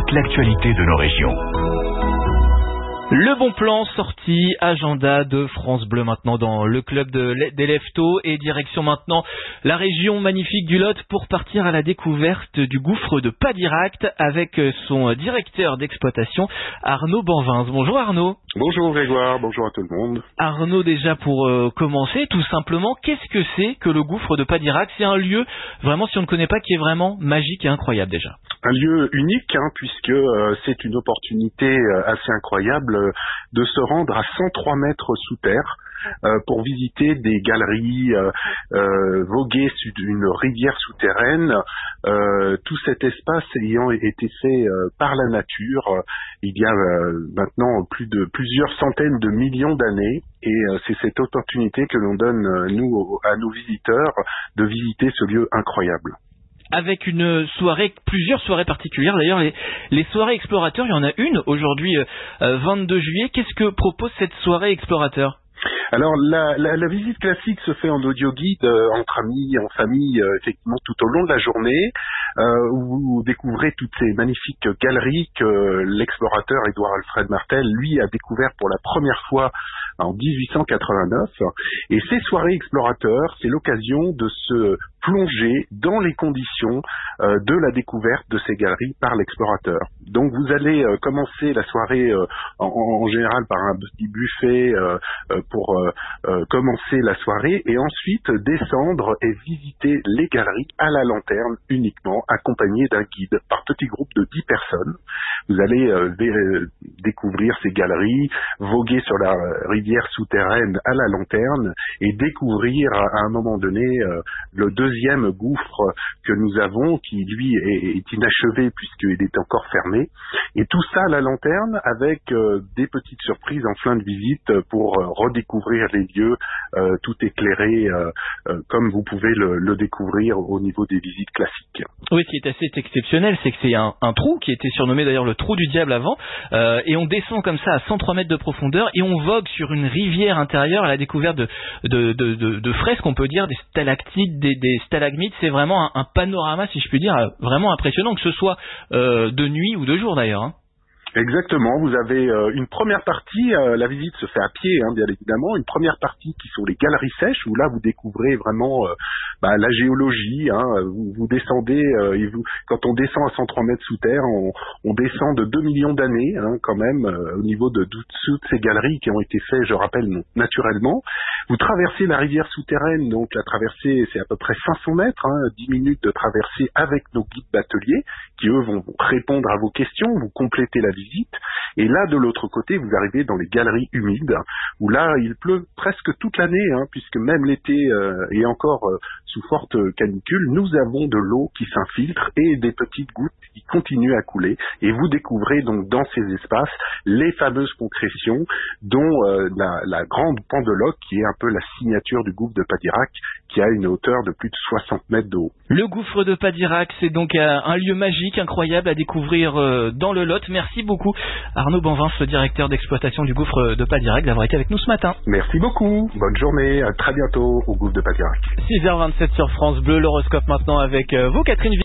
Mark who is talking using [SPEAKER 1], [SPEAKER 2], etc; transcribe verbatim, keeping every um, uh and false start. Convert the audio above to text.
[SPEAKER 1] toute l'actualité de nos régions.
[SPEAKER 2] Le bon plan, sortie, agenda de France Bleu maintenant dans le club de, des Leftos et direction maintenant la région magnifique du Lot pour partir à la découverte du gouffre de Padiract avec son directeur d'exploitation Arnaud Banvins. Bonjour Arnaud.
[SPEAKER 3] Bonjour Grégoire, bonjour à tout le monde.
[SPEAKER 2] Arnaud, déjà pour euh, commencer, tout simplement, qu'est-ce que c'est que le gouffre de Padiract? C'est un lieu, vraiment si on ne connaît pas, qui est vraiment magique et incroyable déjà.
[SPEAKER 3] Un lieu unique, hein, puisque euh, c'est une opportunité euh, assez incroyable euh, de se rendre à cent trois mètres sous terre euh, pour visiter des galeries, euh, euh, voguer sur une rivière souterraine, euh, tout cet espace ayant été fait euh, par la nature euh, il y a euh, maintenant plus de plusieurs centaines de millions d'années, et euh, c'est cette opportunité que l'on donne euh, nous à nos visiteurs de visiter ce lieu incroyable.
[SPEAKER 2] Avec une soirée, plusieurs soirées particulières. D'ailleurs, les, les soirées explorateurs, il y en a une aujourd'hui, euh, vingt-deux juillet. Qu'est-ce que propose cette soirée explorateur ?
[SPEAKER 3] Alors, la, la, la visite classique se fait en audio guide, euh, entre amis, en famille, euh, effectivement, tout au long de la journée, euh, où vous découvrez toutes ces magnifiques galeries que l'explorateur Édouard Alfred Martel, lui, a découvert pour la première fois en dix-huit cent quatre-vingt-neuf. Et ces soirées explorateurs, c'est l'occasion de se plonger dans les conditions euh, de la découverte de ces galeries par l'explorateur. Donc vous allez euh, commencer la soirée euh, en, en général par un petit buffet euh, euh, pour euh, euh, commencer la soirée, et ensuite descendre et visiter les galeries à la lanterne uniquement, accompagné d'un guide par petit groupe de dix personnes. Vous allez euh, dé- découvrir ces galeries, voguer sur la rivière souterraine à la lanterne et découvrir à un moment donné euh, le deuxième gouffre que nous avons, qui lui est, est inachevé puisqu'il est encore fermé. Et tout ça à la lanterne avec euh, des petites surprises en fin de visite pour euh, redécouvrir les lieux, euh, tout éclairé euh, euh, comme vous pouvez le, le découvrir au niveau des visites classiques.
[SPEAKER 2] Oui, ce qui est assez exceptionnel, c'est que c'est un, un trou qui était surnommé d'ailleurs le trou du diable avant, euh, et on descend comme ça à cent trois mètres de profondeur et on vogue sur une rivière intérieure à la découverte de, de, de, de, de fresques, on peut dire, des stalactites, des, des stalagmites. C'est vraiment un, un panorama, si je puis dire, vraiment impressionnant, que ce soit euh, de nuit ou de jour d'ailleurs, hein.
[SPEAKER 3] Exactement, vous avez euh, une première partie, euh, la visite se fait à pied, hein, bien évidemment, une première partie qui sont les galeries sèches, où là vous découvrez vraiment euh, bah, la géologie, hein, vous, vous descendez, euh, et vous, quand on descend à cent trois mètres sous terre, on, on descend de deux millions d'années, hein, quand même, euh, au niveau de, de toutes ces galeries qui ont été faites, je rappelle, naturellement. Vous traversez la rivière souterraine, donc la traversée c'est à peu près cinq cents mètres, hein, dix minutes de traversée avec nos guides bateliers, qui eux vont répondre à vos questions, vous complétez la visite. Et là, de l'autre côté, vous arrivez dans les galeries humides, où là, il pleut presque toute l'année, hein, puisque même l'été euh, et encore euh, sous forte canicule, nous avons de l'eau qui s'infiltre et des petites gouttes qui continuent à couler. Et vous découvrez donc dans ces espaces les fameuses concrétions, dont euh, la, la grande pendeloque, qui est un peu la signature du gouffre de Padiract, qui a une hauteur de plus de soixante mètres de haut.
[SPEAKER 2] Le gouffre de Padiract, c'est donc un lieu magique, incroyable à découvrir euh, dans le Lot. Merci beaucoup Arnaud Banvins, le directeur d'exploitation du gouffre de Padiract, d'avoir été avec nous ce matin.
[SPEAKER 3] Merci beaucoup, bonne journée, à très bientôt au gouffre de Padiract.
[SPEAKER 2] six heures vingt-sept sur France Bleu, l'horoscope maintenant avec euh, vous Catherine.